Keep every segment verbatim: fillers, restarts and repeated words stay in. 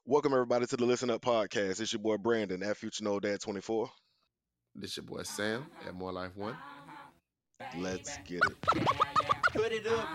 Welcome everybody to the Listen Up podcast. It's your boy Brandon at Future No Dad twenty-four. This your boy Sam at More Life One. Let's get it. Put it up.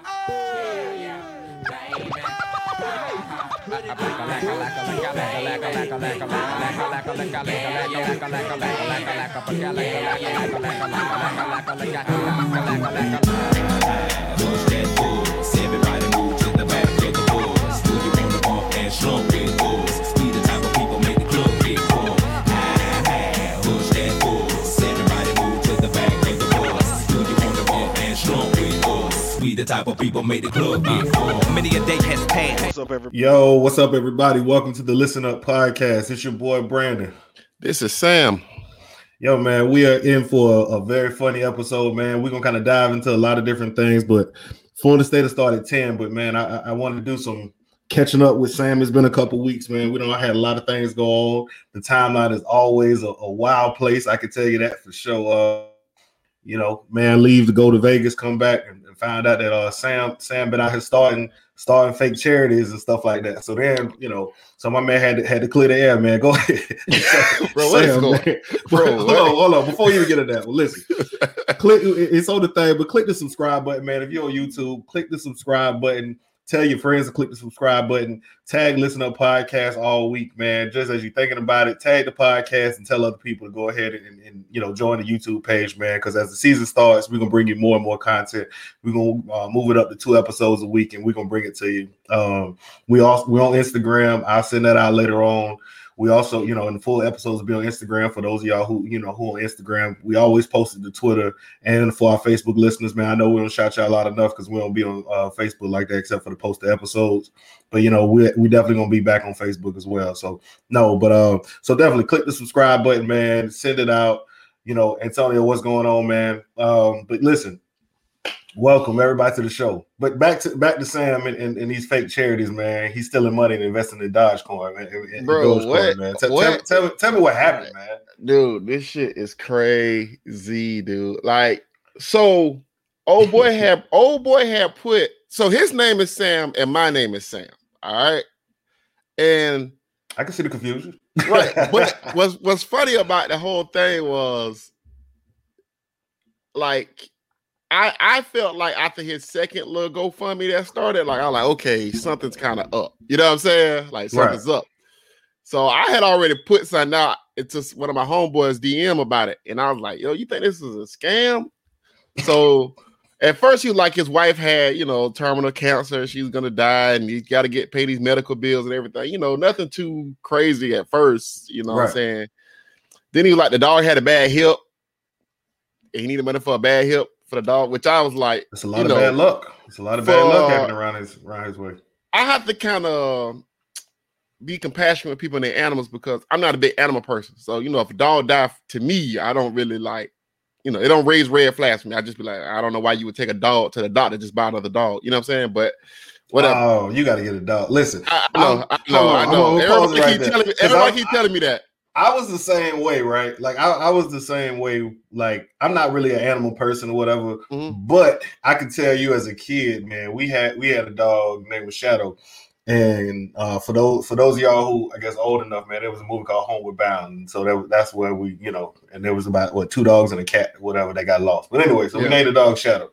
Everybody move to the back of the boards. Do you wanna bump and slump with boys? We the type of people make the club get full. Ah, push that force. Everybody move to the back of the boards. Do you wanna bump and slump with boys? We the type of people make the club get full. Many a day has passed. What's up, everybody? Yo, what's up, everybody? Welcome to the Listen Up podcast. It's your boy Brandon. This is Sam. Yo, man, we are in for a, a very funny episode, man. We're gonna kind of dive into a lot of different things, but Florida State has started ten. But man, I, I want to do some catching up with Sam. It's been a couple weeks, man. We don't had a lot of things go on. The timeline is always a, a wild place. I can tell you that for sure. Uh, you know, man, leave to go to Vegas, come back, and, and find out that uh, Sam Sam been out here starting starting fake charities and stuff like that. So then, you know, so my man had to, had to clear the air, man. Go ahead. Bro, what is going man. Bro, hold on, hold on. Before you even get to that, well, listen, click, it's on the thing, but click the subscribe button, man. If you're on YouTube, click the subscribe button. Tell your friends to click the subscribe button. Tag Listen Up Podcast all week, man. Just as you're thinking about it, tag the podcast and tell other people to go ahead and, and, and you know, join the YouTube page, man. Because as the season starts, we're gonna bring you more and more content. We're gonna uh, move it up to two episodes a week, and we're gonna bring it to you. Um, we also we're on Instagram. I'll send that out later on. We also, you know, in the full episodes will be on Instagram for those of y'all who, you know, who on Instagram. We always posted to Twitter and for our Facebook listeners, man. I know we don't shout y'all out enough because we don't be on uh, Facebook like that except for the posted episodes. But, you know, we we definitely going to be back on Facebook as well. So, no, but uh, so definitely click the subscribe button, man. Send it out. You know, Antonio, what's going on, man? Um, but listen. Welcome everybody to the show. But back to back to Sam and, and, and these fake charities, man. He's stealing money and investing in Dogecoin, man. In, Bro, Dogecoin, what? man. Tell, what? Tell, tell, tell me what happened, man. Dude, this shit is crazy, dude. Like, so old boy had old boy had put so his name is Sam and my name is Sam. All right. And I can see the confusion. right. But what's what's funny about the whole thing was like I, I felt like after his second little GoFundMe that started, like I was like, okay, something's kind of up. You know what I'm saying? Like something's right. up. So I had already put something out into one of my homeboys D M about it, and I was like, yo, you think this is a scam? So at first he was like his wife had, you know, terminal cancer, she's gonna die, and he's got to get paid these medical bills and everything. You know, nothing too crazy at first. You know right. what I'm saying? Then he was like, the dog had a bad hip, and he needed money for a bad hip. For the dog, which I was like, it's a lot you of know, bad luck. It's a lot of for, bad luck happening around his around his way. I have to kind of be compassionate with people and their animals because I'm not a big animal person. So you know, if a dog dies to me, I don't really like, you know, it don't raise red flags for me. I just be like, I don't know why you would take a dog to the doctor just buy another dog. You know what I'm saying? But whatever. Oh, you got to get a dog. Listen, I know, I know, I know. Everybody keep right telling me. Everybody keep telling me that. I was the same way, right? Like I, I was the same way. Like I'm not really an animal person or whatever, mm-hmm. but I can tell you as a kid, man, we had we had a dog named Shadow, and uh, for those for those of y'all who I guess old enough, man, there was a movie called Homeward Bound, and so that, that's where we, you know, and there was about what two dogs and a cat, whatever, that got lost. But anyway, so yeah. we named the dog Shadow,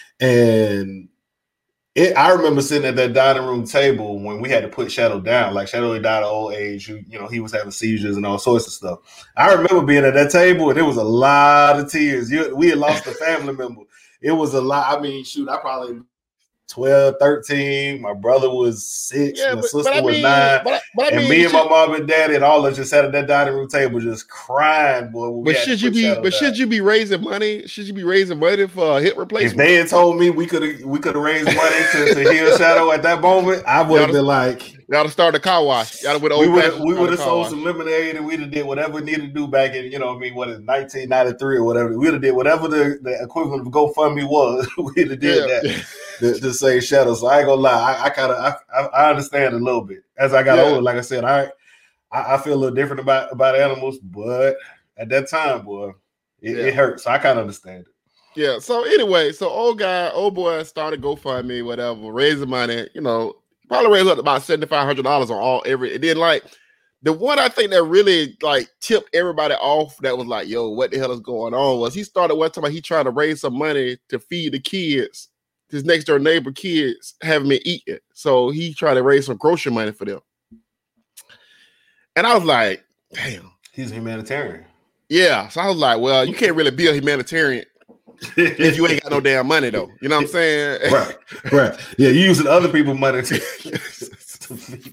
and. It, I remember sitting at that dining room table when we had to put Shadow down. Like Shadow had died of old age. You, you know, he was having seizures and all sorts of stuff. I remember being at that table and there was a lot of tears. You, we had lost a family member. It was a lot. I mean, shoot, I probably twelve, thirteen. My brother was six. Yeah, my but, sister but was mean, nine. But, but I and mean, me and should, my mom and daddy and all of us just sat at that dining room table just crying, boy. But should you be? Shadow but down. should you be raising money? Should you be raising money for a hip replacement? If they had told me we could have we could have raised money to, to heal Shadow at that moment, I would have been like, y'all to start a car wash. Y'all would we would we would have sold wash. some lemonade and we'd have did whatever we needed to do back in, you know, what I mean, what is nineteen ninety-three or whatever. We'd have did whatever the, the equivalent of GoFundMe was. We'd have did yeah. that to, to save Shadow. So I ain't gonna lie, I, I kind of I, I understand a little bit as I got yeah. older. Like I said, I, I I feel a little different about about animals, but at that time, boy, it, yeah. it hurts. So I kind of understand it. Yeah. So anyway, so old guy, old boy started GoFundMe, whatever, raising money. You know, Probably raised up to about seventy five hundred dollars on all every. And then like the one I think that really like tipped everybody off that was like, yo, what the hell is going on? Was he started one time he tried to raise some money to feed the kids, his next door neighbor kids haven't been eating, so he tried to raise some grocery money for them. And I was like, damn, he's a humanitarian. Yeah, so I was like, well, you can't really be a humanitarian if you ain't got no damn money, though. You know what I'm saying? Right, right. Yeah, you using other people's money to, to feed.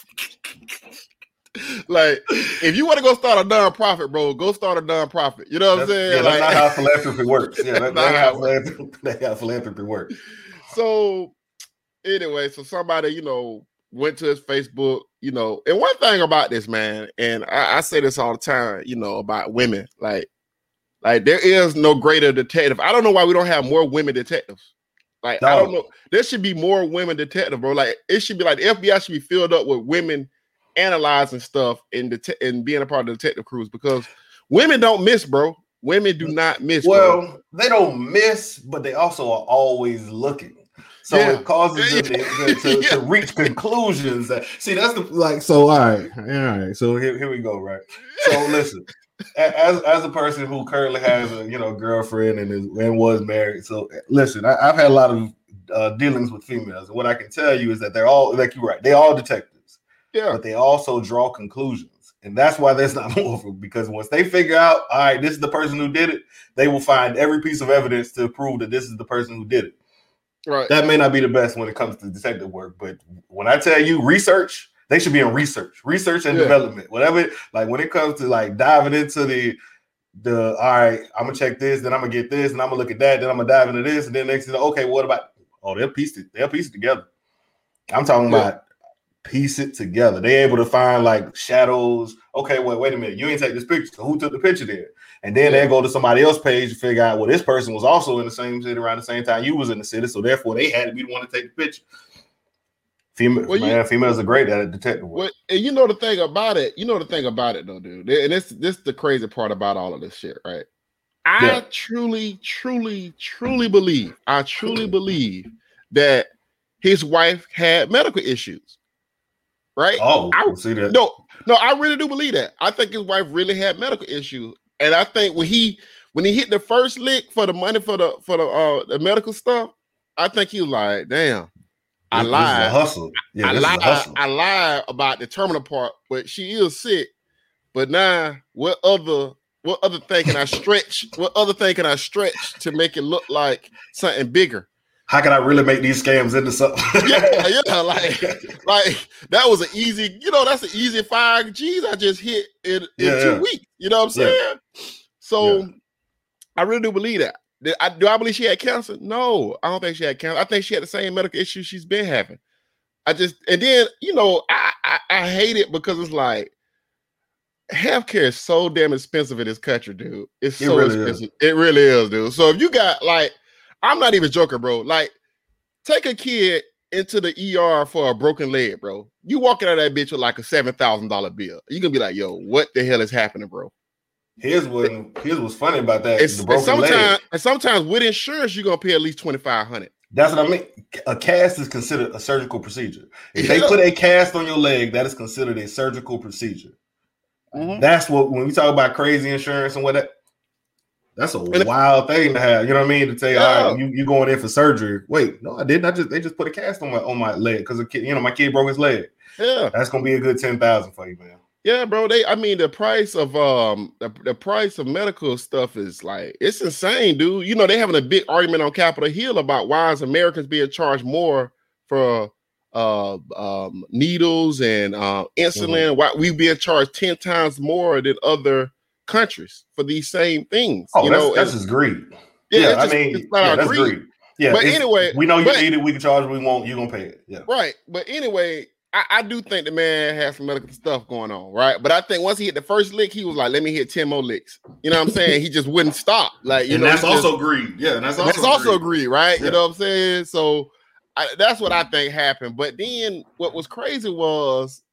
Like, if you want to go start a nonprofit, bro, go start a nonprofit. You know what that's, I'm saying? Yeah, that's like, not how philanthropy works. Yeah, that, that's that's, how how philanthropy, that's how philanthropy works. So, anyway, so somebody, you know, went to his Facebook, you know, and one thing about this, man, and I, I say this all the time, you know, about women, like, like there is no greater detective. I don't know why we don't have more women detectives. Like, no. I don't know. There should be more women detectives, bro. Like, it should be like the F B I should be filled up with women analyzing stuff and det- and being a part of the detective crews, because women don't miss, bro. Women do not miss. Well, bro. They don't miss, but they also are always looking. So yeah. It causes them to, to, yeah. to reach conclusions. That, see, that's the like. So all right, all right. So here, here we go. Right. So listen, as as a person who currently has a you know girlfriend and is and was married. So listen, I, I've had a lot of uh, dealings with females, and what I can tell you is that they're all like you're right. They all detectives. Yeah. But they also draw conclusions. And that's why there's not more of them, because once they figure out, all right, this is the person who did it, they will find every piece of evidence to prove that this is the person who did it. Right. That may not be the best when it comes to detective work, but when I tell you research, they should be in research, research and yeah. development, whatever. Like when it comes to like diving into the, the, all right, I'm going to check this, then I'm going to get this, and I'm going to look at that, then I'm going to dive into this, and then next thing, okay, what about, oh, they'll piece it, they'll piece it together. I'm talking yeah. about piece it together. They able to find like shadows. Okay, wait, wait a minute. You ain't take this picture. So who took the picture there? And then yeah. they go to somebody else's page to figure out, well, this person was also in the same city around the same time you was in the city, so therefore they had to be the one to take the picture. Female, well, man, you, females are great at it, detective work. Well, and you know the thing about it. You know the thing about it, though, dude. And this, this is the crazy part about all of this shit, right? I yeah. truly, truly, truly believe. I truly believe that his wife had medical issues. Right? Oh, I see that. No, no, I really do believe that. I think his wife really had medical issues, and I think when he when he hit the first lick for the money for the for the uh the medical stuff, I think he was like, "Damn, I this lied, is a hustle. Yeah, I this lied, is a hustle. I lied about the terminal part, but she is sick. But now, what other what other thing can I stretch? What other thing can I stretch to make it look like something bigger?" How can I really make these scams into something? yeah, yeah, like, like that was an easy, you know, that's an easy five G's I just hit in, in yeah, two yeah. weeks. You know what I'm saying? Yeah. So yeah. I really do believe that. Do I, do I believe she had cancer? No, I don't think she had cancer. I think she had the same medical issues she's been having. I just, and then, you know, I, I, I hate it because it's like, healthcare is so damn expensive in this country, dude. It's so it really expensive. Is. It really is, dude. So if you got like, I'm not even joking, bro. Like, take a kid into the E R for a broken leg, bro. You walking out of that bitch with like a seven thousand dollars bill. You're going to be like, yo, what the hell is happening, bro? Here's what here's what's funny about that. It's, the broken and, sometimes, leg. and sometimes with insurance, you're going to pay at least twenty-five hundred dollars. That's what I mean. A cast is considered a surgical procedure. If yeah. they put a cast on your leg, that is considered a surgical procedure. Mm-hmm. That's what, when we talk about crazy insurance and what that, that's a and wild thing to have. You know what I mean? To say, yeah. all right, you you going in for surgery. Wait, no, I didn't. I just they just put a cast on my on my leg because a kid, you know, my kid broke his leg. Yeah, that's gonna be a good ten thousand for you, man. Yeah, bro. They, I mean, the price of um the, the price of medical stuff is like it's insane, dude. You know, they having a big argument on Capitol Hill about why is Americans being charged more for uh um needles and uh insulin. Mm-hmm. Why we being charged ten times more than other countries for these same things. Oh, you that's, know, that's and, just greed. Yeah, yeah just, I mean, yeah, that's greed. greed. Yeah, but anyway, we know you but, need it. We can charge. We won't. You gonna pay it. Yeah, right. But anyway, I, I do think the man has some medical stuff going on, right? But I think once he hit the first lick, he was like, "Let me hit ten more licks." You know what I'm saying? He just wouldn't stop. Like, you and know, that's also just, greed. Yeah, and that's also that's greed. also greed, right? Yeah. You know what I'm saying? So I, that's what I think happened. But then what was crazy was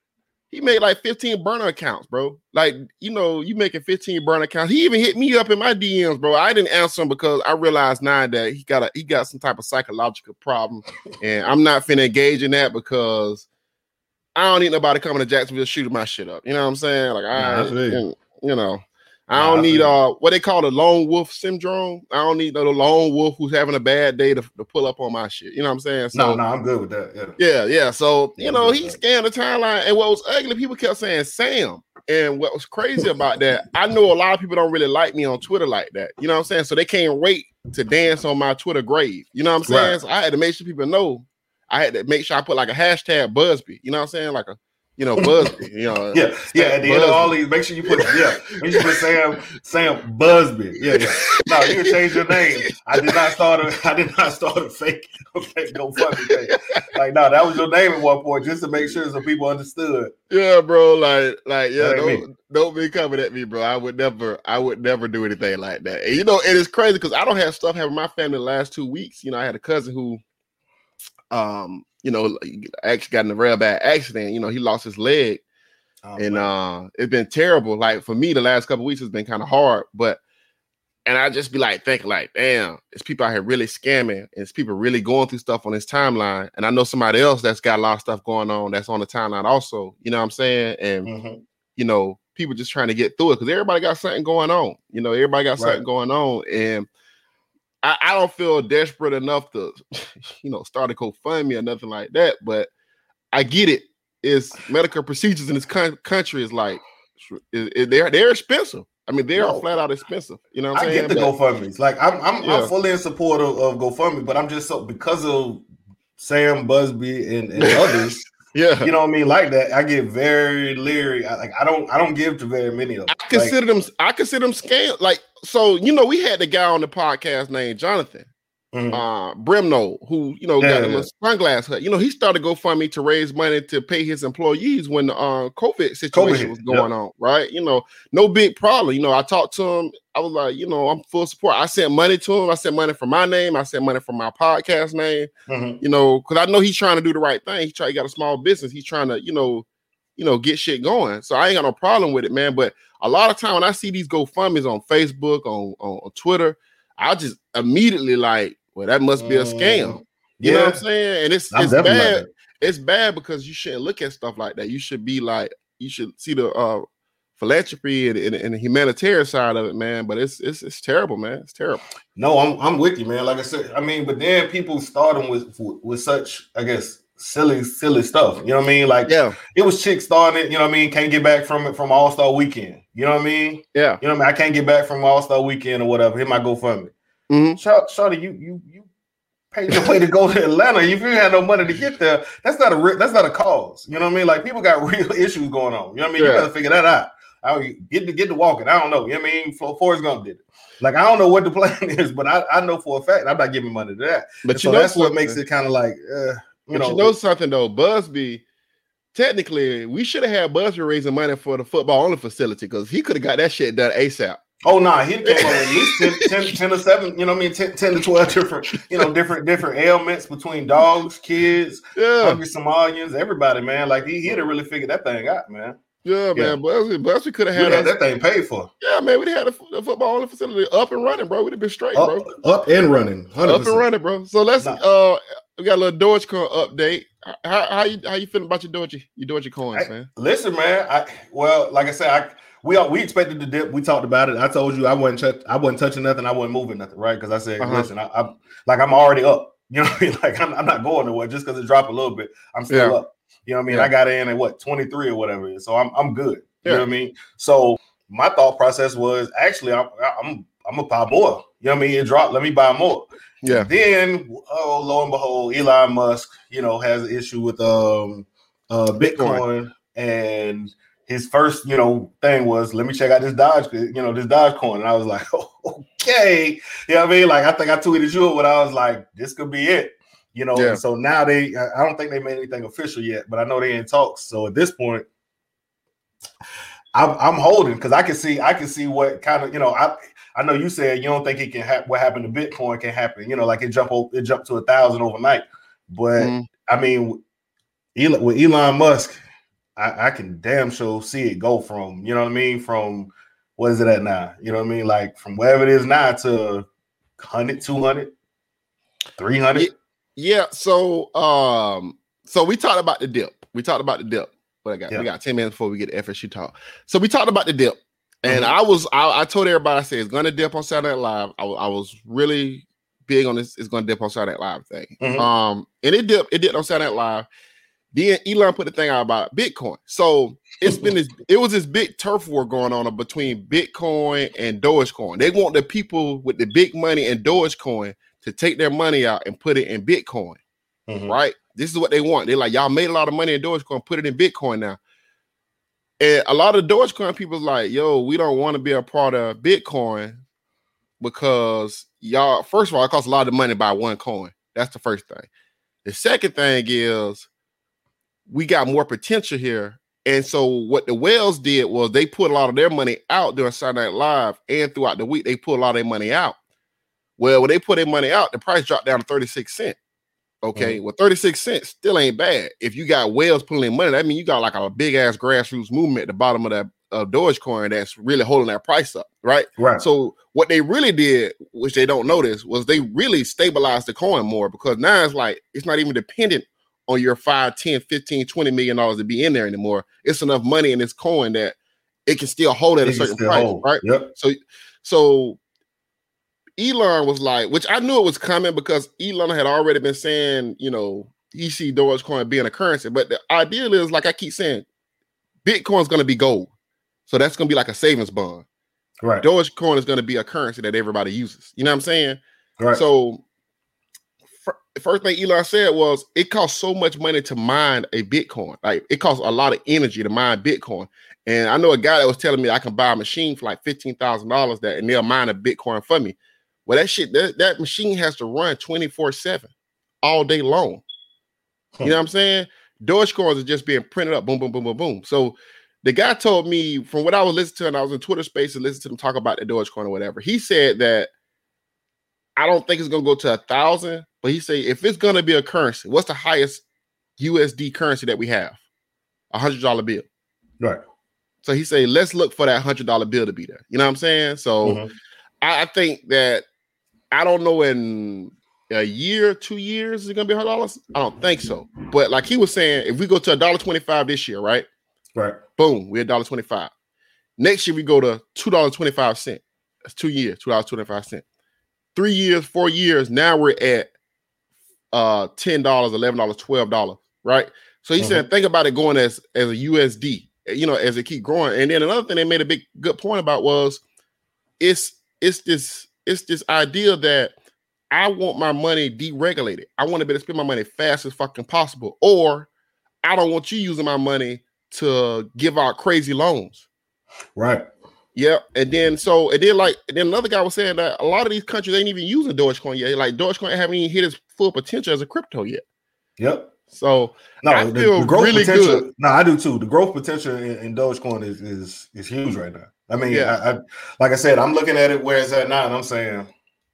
he made like fifteen burner accounts, bro. Like, you know, you making fifteen burner accounts. He even hit me up in my D Ms, bro. I didn't answer him because I realized now that he got a he got some type of psychological problem, and I'm not finna engage in that because I don't need nobody coming to Jacksonville shooting my shit up. You know what I'm saying? Like, I, Nah, you know, I Nah, don't I need feel uh what they call the lone wolf syndrome. I don't need no lone wolf who's having a bad day to, to pull up on my shit. You know what I'm saying? So, no, no, I'm good with that. Yeah. yeah, yeah. So, Yeah, you I'm know, good he with scanned the timeline. And what was ugly, people kept saying Sam. And what was crazy about that, I know a lot of people don't really like me on Twitter like that. You know what I'm saying? So they can't wait to dance on my Twitter grave. You know what I'm saying? Right. So I had to make sure people know. I had to make sure I put like a hashtag Busby. You know what I'm saying? Like a, you know, Busby. You know, Yeah, yeah. At the end of all these, make sure you put yeah. Make sure you put Sam Sam Busby. Yeah, yeah. No, you can change your name. I did not start a I did not start a fake a fake GoFundMe page. Like, no, that was your name at one point, just to make sure some people understood. Yeah, bro. Like, like, yeah, That ain't don't, don't be coming at me, bro. I would never, I would never do anything like that. And you know, it is crazy because I don't have stuff happening in my family the last two weeks. You know, I had a cousin who, um, you know, actually got in a real bad accident. You know, he lost his leg. Oh, and man. uh it's been terrible. Like for me, the last couple of weeks has been kind of hard, but and I just be like thinking, like, damn, it's people out here really scamming, and it's people really going through stuff on this timeline. And I know somebody else that's got a lot of stuff going on that's on the timeline also. You know what I'm saying? And Mhm. you know, people just trying to get through it because everybody got something going on. You know, everybody got something Right. going on, and I, I don't feel desperate enough to, you know, start a GoFundMe or nothing like that. But I get it. Is medical procedures in this con- country is like is, is they're they're expensive. I mean, they are No. flat out expensive. You know what I'm I saying? get the But- GoFundMes. Like I'm, I'm, Yeah. I'm fully in support of, of GoFundMe, but I'm just so because of Sam Busby and, and others. yeah, You know what I mean? Like that, I get very leery. I, like I don't, I don't give to very many of them. I consider them. I consider them scam. Like so, you know, we had the guy on the podcast named Jonathan Like, mhm. uh, Brimno, who you know Yeah, got yeah, a little sunglass hut. You know, he started GoFundMe to raise money to pay his employees when the uh, COVID situation hit, was going yep. on. Right? You know, no big problem. You know, I talked to him. I was like, you know, I'm full support. I sent money to him. I sent money for my name. I sent money for my podcast name. Mhm. You know, because I know he's trying to do the right thing. He try. He got a small business. He's trying to, you know, you know, get shit going. So I ain't got no problem with it, man. But a lot of time when I see these GoFundMes on Facebook, on, on, on Twitter, I just immediately like, well, that must be a scam. Mm, You know yeah. what I'm saying? And it's I'm it's definitely bad. like that. It's bad because you shouldn't look at stuff like that. You should be like, you should see the uh, philanthropy and, and, and the humanitarian side of it, man. But it's it's it's terrible, man. It's terrible. No, I'm, I'm with you, man. Like I said, I mean, but then people starting with with such, I guess, silly, silly stuff. You know what I mean? Like, Yeah, it was chicks starting it. You know what I mean? Can't get back from it from All Star Weekend. You know what I mean? yeah. You know what I mean? I can't get back from All Star Weekend or whatever. Hit my GoFundMe. Mhm. Shawty, Shawty, you you you paid your way to go to Atlanta. If you had no money to get there, that's not a re- that's not a cause. You know what I mean? Like, people got real issues going on. You know what I mean? You Yeah. gotta figure that out. I don't, get to get to walking. I don't know. You know what I mean? For- Forrest Gump did it. Like, I don't know what the plan is, but I, I know for a fact I'm not giving money to that. But And you so know that's what something. makes it kind of like, uh, you But know, you know something though, Busby. Technically, we should have had Busby raising money for the football only facility because he could have got that shit done ASAP. oh no, nah, he came up with at least ten, ten, ten or seven, you know what I mean, ten, ten to twelve different, you know, different different ailments between dogs, kids, Yeah, hungry Somalians, everybody, man. Like, he he'd have really figured that thing out, man. yeah, Yeah. man. Busby, Busby could have We had had us. that thing paid for. Yeah, man, we'd have had a, a football only facility up and running, bro. We'd have been straight, Up, bro. up and running. one hundred Up percent. and running, bro. So let's Nah. uh we got a little Dogecoin update. How how you how you feeling about your Doge your Doge coins, I- man? Listen, man. I well, like I said, I we all, we expected to dip. We talked about it. I told you I wasn't touch, I wasn't touching nothing. I wasn't moving nothing, right? Because I said, Uh-huh. listen, I, I'm like I'm already up. You know what I mean? Like, I'm, I'm not going nowhere just because it dropped a little bit. I'm still Yeah. up. You know what I mean? Yeah. I got in at what twenty-three or whatever it is. So I'm I'm good. You Yeah. know what I mean? So my thought process was actually I'm I'm I'm gonna buy more. You know what I mean? It dropped. Let me buy more. Yeah, Then, oh, lo and behold, Elon Musk, you know, has an issue with um uh Bitcoin, and his first, you know, thing was, let me check out this Dodge, you know, this Dogecoin. And I was like, oh, okay. You know what I mean? Like, I think I tweeted you, but I was like, this could be it. You know, Yeah. and so now they, I I don't think they made anything official yet, but I know they in talks. So at this point, I'm, I'm holding because I can see, I can see what kind of, you know, I, I know you said you don't think it can happen. What happened to Bitcoin can happen. You know, like it jump, o- it jumped to a thousand overnight. But Mhm. I mean, Elon, with Elon Musk, I, I can damn sure see it go from, you know what I mean, from what is it at now? You know what I mean? Like from wherever it is now to one hundred, two hundred, three hundred. Yeah, so um, so we talked about the dip. We talked about the dip. But I got Yeah. we got ten minutes before we get to F S U talk. So we talked about the dip. And Mhm. I was I, I told everybody, I said it's gonna dip on Saturday Night Live. I, wa- I was really big on this, it's gonna dip on Saturday Night Live thing. Mhm. Um, and it dipped, it dipped on Saturday Night Live. Then Elon put the thing out about Bitcoin. So it's been this, it was this big turf war going on between Bitcoin and Dogecoin. They want the people with the big money in Dogecoin to take their money out and put it in Bitcoin, Mhm. right? This is what they want. They're like, y'all made a lot of money in Dogecoin, put it in Bitcoin now. And a lot of Dogecoin people like, yo, we don't want to be a part of Bitcoin because y'all, first of all, it costs a lot of money to buy one coin. That's the first thing. The second thing is we got more potential here. And so what the whales did was they put a lot of their money out during Saturday Night Live, and throughout the week, they put a lot of their money out. Well, when they put their money out, the price dropped down to thirty-six cents. Okay, Mhm. well, thirty-six cents still ain't bad. If you got whales pulling in money, that means you got like a big ass grassroots movement at the bottom of that uh, Dogecoin that's really holding that price up, right? Right. So what they really did, which they don't notice, was they really stabilized the coin more, because now it's like it's not even dependent on your five, ten, fifteen, twenty million dollars to be in there anymore. It's enough money in this coin that it can still hold at a It can certain still price, hold. right? Yep. So, so Elon was like, which I knew it was coming because Elon had already been saying, you know, he see Dogecoin being a currency. But the ideal is, like I keep saying, Bitcoin's going to be gold. So that's going to be like a savings bond. Right. Dogecoin is going to be a currency that everybody uses. You know what I'm saying? Right. So fir- first thing Elon said was it costs so much money to mine a Bitcoin. Like it costs a lot of energy to mine Bitcoin. And I know a guy that was telling me I can buy a machine for like fifteen thousand dollars that, and they'll mine a Bitcoin for me. Well, that shit, that, that machine has to run twenty-four seven all day long. You know what I'm saying? Dogecoins are just being printed up, boom, boom, boom, boom, boom. So the guy told me, from what I was listening to, and I was in Twitter space and listening to them talk about the Dogecoin or whatever, he said that I don't think it's going to go to a thousand, but he said if it's going to be a currency, what's the highest U S D currency that we have? A hundred dollar bill. Right. So he said, let's look for that hundred dollar bill to be there. You know what I'm saying? So Mhm. I, I think that, I don't know, in a year, two years, is it gonna be a hundred dollars? I don't think so. But like he was saying, if we go to a dollar twenty-five this year, right? Right. Boom, we're a dollar twenty-five. Next year we go to two dollars twenty-five cents. That's two years, two dollars twenty-five cents. Three years, four years. Now we're at uh ten dollars, eleven dollars, twelve dollars, right? So he Mhm. said, think about it going as as a U S D, you know, as it keep growing. And then another thing they made a big good point about was it's it's this it's this idea that I want my money deregulated. I want to be able to spend my money fast as fucking possible, or I don't want you using my money to give out crazy loans. Right. Yeah, and then so and then like and then another guy was saying that a lot of these countries ain't even using Dogecoin yet. Like Dogecoin haven't even hit its full potential as a crypto yet. Yep. So No, I the, feel the growth really potential. good. No, I do too. The growth potential in, in Dogecoin is is is huge right now. I mean, Yeah. I, I like I said, I'm looking at it where it's at now, and I'm saying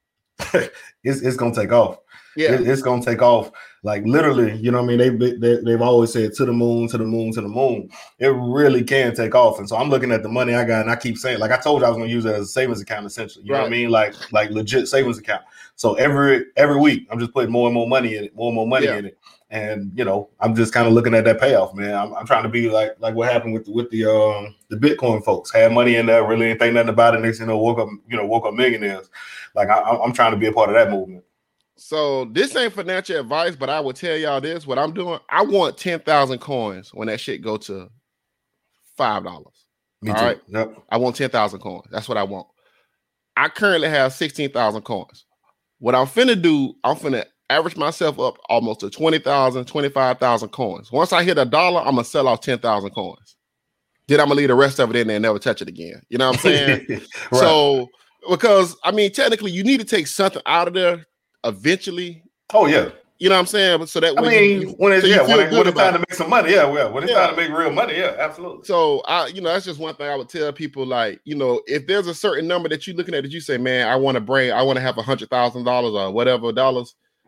it's it's gonna take off. Yeah, It- it's gonna take off. Like literally, you know what I mean? They, they they've always said to the moon, to the moon, to the moon. It really can take off. And so I'm looking at the money I got, and I keep saying, like I told you, I was gonna use it as a savings account, essentially. You know what I Right. mean? Like like legit savings account. So every every week, I'm just putting more and more money in it, more and more money Yeah. in it. And you know, I'm just kind of looking at that payoff, man. I'm, I'm trying to be like like what happened with the, with the um the Bitcoin folks. Had money in there, really didn't think nothing about it. Next, you know, woke up, you know, woke up millionaires. Like I, I'm trying to be a part of that movement. so this ain't financial advice, but I would tell y'all this: what I'm doing, I want ten thousand coins when that shit go to five dollars. Me All too. right. Yep. I want ten thousand coins. That's what I want. I currently have sixteen thousand coins. What I'm finna do, I'm finna average myself up almost to twenty thousand, twenty-five thousand coins. Once I hit a dollar, I'm gonna sell off ten thousand coins. Then I'm gonna leave the rest of it in there and never touch it again. You know what I'm saying? Right. So, because I mean, technically, you need to take something out of there eventually. Oh yeah. You know what I'm saying? But so that I way mean, you, you- when it's so you yeah, feel when, it, good when it's about time it. to make some money, yeah, yeah. When it's Yeah. time to make real money, yeah, absolutely. So I, you know, that's just one thing I would tell people. Like, you know, if there's a certain number that you're looking at that you say, man, I want to bring, I want to have a hundred thousand dollars or whatever dollars,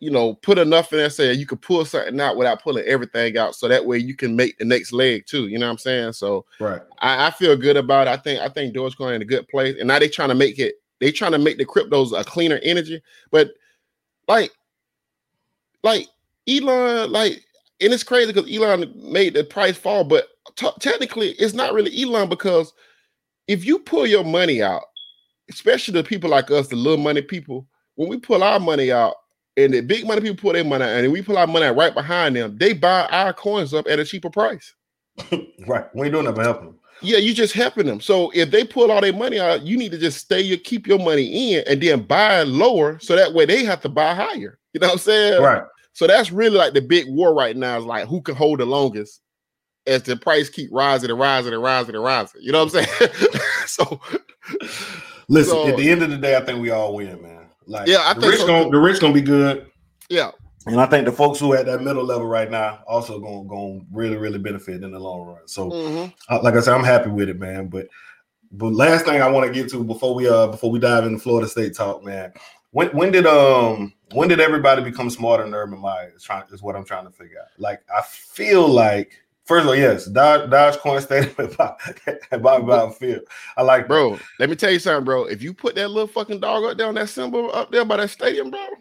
you know, put enough in there so you can pull something out without pulling everything out. So that way you can make the next leg too. You know what I'm saying? So right. I, I feel good about it. I think I think Dogecoin in a good place. And now they trying to make it, they trying to make the cryptos a cleaner energy. But like, like Elon, like, and it's crazy because Elon made the price fall, but t- technically it's not really Elon, because if you pull your money out, especially the people like us, the little money people, when we pull our money out and the big money people pull their money out and we pull our money out right behind them, they buy our coins up at a cheaper price. Right. We ain't doing that for helping them. Yeah, you just helping them. So if they pull all their money out, you need to just stay, you keep your money in and then buy lower so that way they have to buy higher. You know what I'm saying? Right. So that's really like the big war right now, is like who can hold the longest as the price keep rising and rising and rising and rising. You know what I'm saying? so listen, so, at the end of the day, I think we all win, man. Like, yeah, I the think rich so gonna, too. the rich gonna be good. Yeah. And I think the folks who are at that middle level right now also gonna, gonna really, really benefit in the long run. So Mm-hmm. uh, like I said, I'm happy with it, man. But but last thing I want to get to before we uh before we dive into Florida State talk, man. When when did um when did everybody become smarter than Urban Meyer? Is trying is what I'm trying to figure out. Like, I feel like, first of all, yes, Dodge Dogecoin Stadium at Bobby Bowden Field. I like that. Bro, let me tell you something, bro. If you put that little fucking dog up there on that symbol up there by that stadium, bro,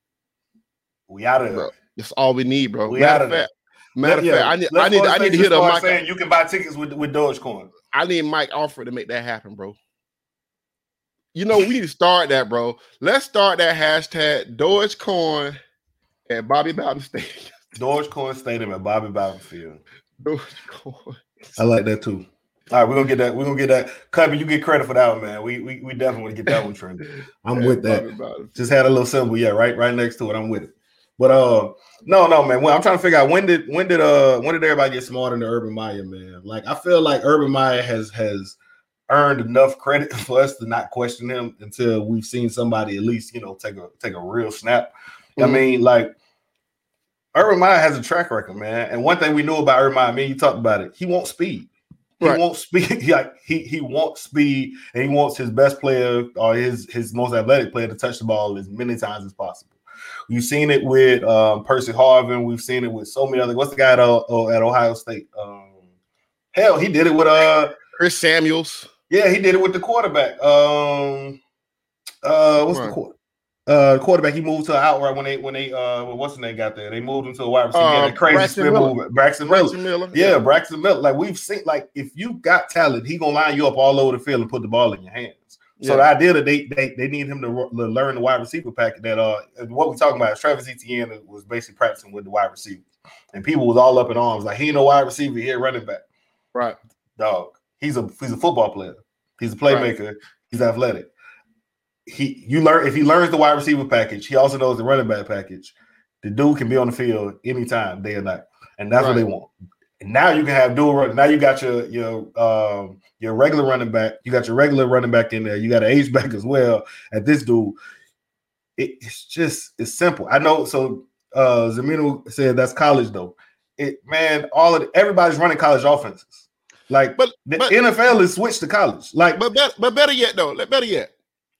We out of there. bro, that's all we need, bro. We matter out of of there. fact, matter of Yeah, fact, I need, let's I need, go I need to just hit a start Mike. saying you can buy tickets with with Dogecoin. I need Mike Alfred to make that happen, bro. You know, we need to start that, bro. Let's start that hashtag Dogecoin at Bobby Bowden Stadium. Dogecoin Stadium at Bobby Bowden Field. Dogecoin. I like that too. All right, we're gonna get that. We're gonna get that. Cubby, you get credit for that one, man. We we, we definitely want to get that one trending. I'm At with Bobby that. Bowden. Just had a little symbol, yeah, right, right next to it. I'm with it. But uh, no, no, man. Well, I'm trying to figure out when did when did uh when did everybody get smarter than Urban Meyer, man? Like, I feel like Urban Meyer has has earned enough credit for us to not question him until we've seen somebody at least, you know, take a take a real snap. Mhm. I mean, like, Urban Meyer has a track record, man. And one thing we know about Urban Meyer, I mean, you talked about it. He wants speed. He Right. wants speed. He, like, he he wants speed, and he wants his best player or his his most athletic player to touch the ball as many times as possible. We've seen it with um, Percy Harvin. We've seen it with so many other. What's the guy at, uh, at Ohio State? Um, hell, he did it with uh. Chris Samuels. Yeah, he did it with the quarterback. Um, uh, what's Right. the quarter? Uh, quarterback. He moved to an outright when they when they uh what's the name got there? They moved him to a wide receiver. yeah, Uh, that crazy Braxton spin Miller. move. Braxton Miller. Braxton Miller. Yeah, Braxton Miller. Like, we've seen, like, if you got talent, he gonna line you up all over the field and put the ball in your hands. So Yeah. the idea that they they, they need him to, ro- to learn the wide receiver packet, that uh what we're talking about is Travis Etienne was basically practicing with the wide receiver, and people was all up in arms like, he ain't no wide receiver, he a running back. Right. Dog, he's a he's a football player. He's a playmaker. He's athletic. He you learn if he learns the wide receiver package, he also knows the running back package. The dude can be on the field anytime, day or night, and that's what Right. they want. And now you can have dual run. Now you got your your um your regular running back. You got your regular running back in there. You got an H back as well. At this dude, it, it's just it's simple. I know. So uh Zamino said that's college though. It man, all of the, everybody's running college offenses. Like, But the but N F L is switched to college. Like, but better, but better yet though, let- better yet.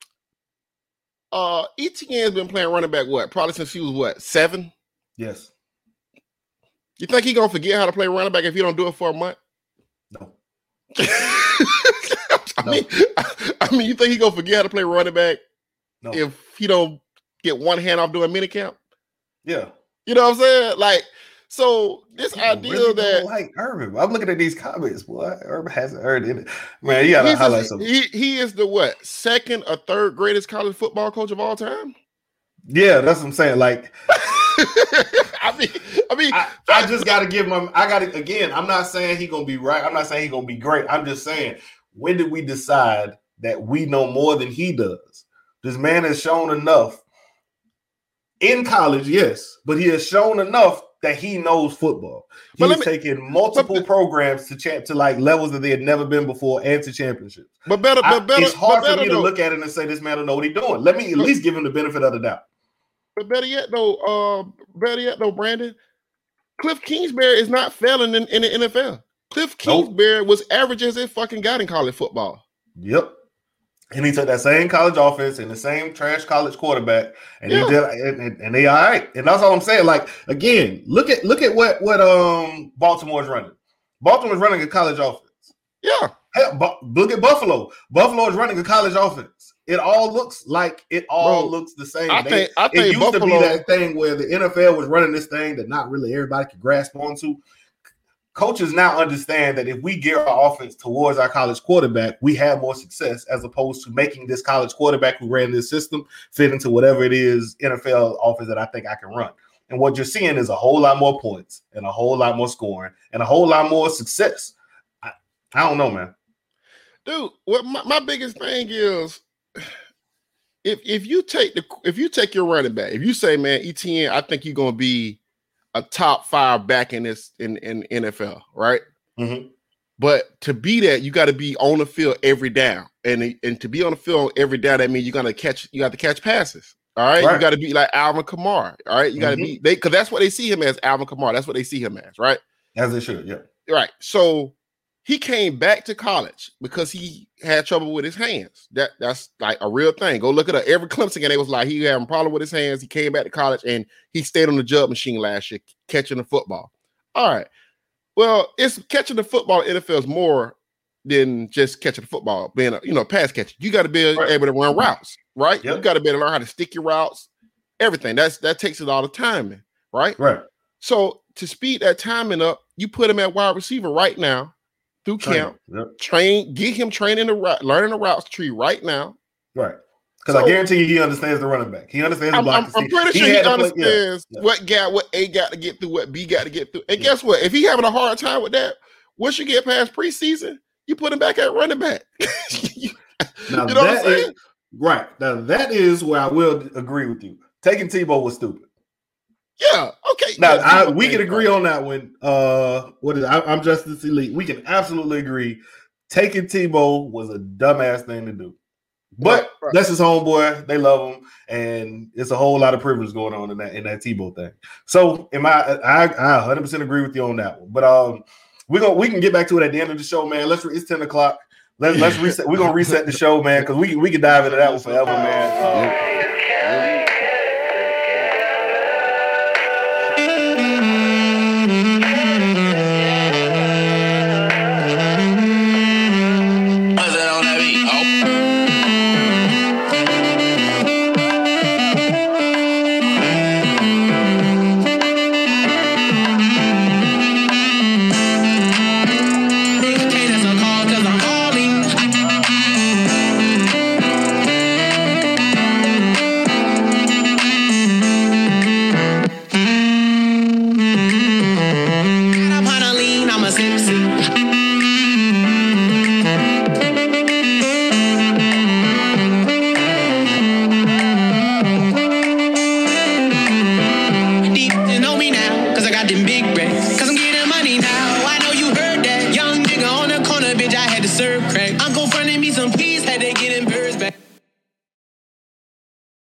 Uh, Etienne's been playing running back what? Probably since he was what, seven? yes, You think he gonna forget how to play running back if he don't do it for a month? no, I No. mean, I mean, you think he gonna forget how to play running back no. if he don't get one hand off doing mini camp? yeah. You know what I'm saying? Like, so this People idea really that don't like Urban. I'm looking at these comments, boy. Urban hasn't heard it. Man, you gotta he's highlight the- something. he he is the what, second or third greatest college football coach of all time. Yeah, that's what I'm saying. Like, I mean, I mean, I, I just got to give him. I got to again. I'm not saying he gonna be right. I'm not saying he gonna be great. I'm just saying, when did we decide that we know more than he does? This man has shown enough in college, yes, but he has shown enough that he knows football. But He's let me- taken multiple but- programs to champ to like levels that they had never been before and to championships. but better, I- but better, it's hard but for better me to though, look at it and say this man don't know what he's doing. Let me at But- least give him the benefit of the doubt. But better yet, though, uh, better yet, though, Brandon, Cliff Kingsbury is not failing in, in the N F L. Cliff Nope. Kingsbury was average as it fucking got in college football. Yep. And he took that same college offense and the same trash college quarterback, and Yeah. he did, and, and, and they all right. And that's all I'm saying. Like again, look at look at what what um Baltimore's running. Baltimore's running a college offense. Yeah. Hell, Bu- look at Buffalo. Buffalo is running a college offense. It all looks like it all Bro, looks the same. I They- think I it think used Buffalo. to be that thing where the N F L was running this thing that not really everybody could grasp onto. Coaches now understand that if we gear our offense towards our college quarterback, we have more success as opposed to making this college quarterback who ran this system fit into whatever it is N F L offense that I think I can run. And what you're seeing is a whole lot more points and a whole lot more scoring and a whole lot more success. I, I don't know, man. Dude, what my, my biggest thing is, if if you take the if you take your running back, if you say, man, E T N, I think you're gonna be a top five back in this in, in N F L, right? Mm-hmm. But to be that, you got to be on the field every down, and and to be on the field every down, that means you're gonna catch. You got to catch passes. All right, Right. you got to be like Alvin Kamara. All right, you got to Mhm. be they because that's what they see him as, Alvin Kamara. That's what they see him as, right? As it should, yeah. Right. So he came back to college because he had trouble with his hands. That that's like a real thing. Go look at it. Every Clemson game, they was like he had a problem with his hands. He came back to college and he stayed on the jump machine last year, catching the football. All right. Well, it's catching the football in N F L is more than just catching the football, being a you know pass catcher. You got to be Right. able to run routes, right? Yep. You got to be able to learn how to stick your routes, everything. That's that takes it all the timing, right? Right. So to speed that timing up, you put him at wide receiver right now through camp. Yep. Train, get him training the route, learning the routes tree right now. Right. Because I So- guarantee you he understands the running back. He understands the I'm, block. I'm, I'm pretty sure he, had to play- yeah, understands yeah. what guy, what A got to get through, what B got to get through. And Yeah. guess what? If he having a hard time with that, once you get past preseason, you put him back at running back. you Now know what I'm that is- saying? right. Now that is where I will agree with you. Taking Tebow was stupid. Yeah. Okay. Now yeah, I, Tebow we came can agree from- on that one. Uh, what is I, I'm Justice Elite. We can absolutely agree. Taking Tebow was a dumbass thing to do. But Right, right. that's his homeboy. They love him, and it's a whole lot of privilege going on in that in that Tebow thing. So, am I? I, I one hundred percent agree with you on that one. But um, we gonna we can get back to it at the end of the show, man. Let's it's ten o'clock. Let's let's reset. We're gonna reset the show, man, because we we can dive into that one forever, man. Um, I'm a sipsy. Deep, you know me now, cause I got them big racks. Cause I'm getting money now. I know you heard that. Young nigga on the corner, bitch, I had to serve crack. Uncle fronted me some P